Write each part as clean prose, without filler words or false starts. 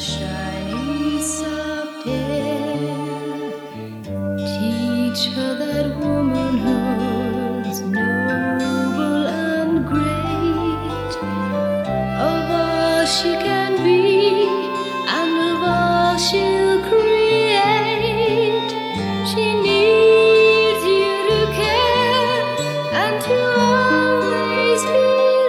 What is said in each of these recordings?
shiny soft hair. Teach her that womanhood's noble and great. Of all she can be and of all she'll create, she needs you to care and to always be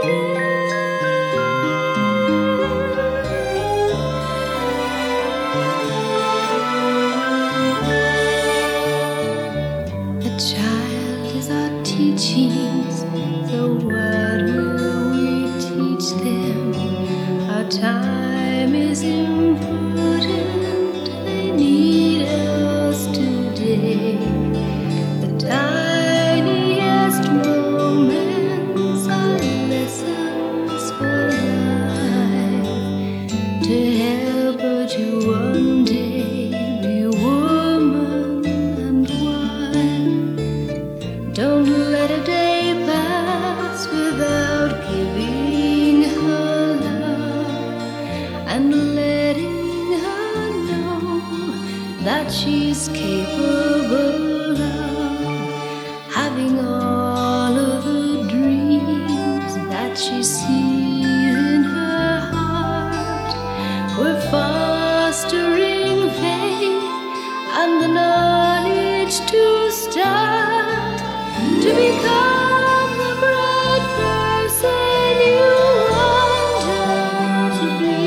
there. A child is our teachings, so what will we teach them? Our time is important, they need us today. The tiniest moments are lessons for life, to help her to one day be woman and wife. Don't let a day pass without giving her love and letting her know that she's capable of having all of the dreams that she sees in her heart. We're fostering faith and the knowledge to start to become the bright person you want her to be.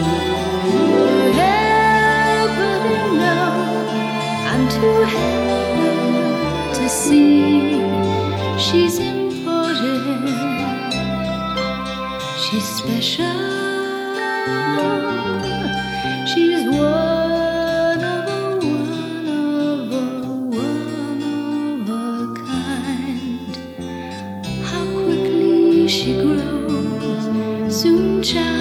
Help her to know and to help her to see she's important, she's special, she's one of a kind. How quickly she grows, soon child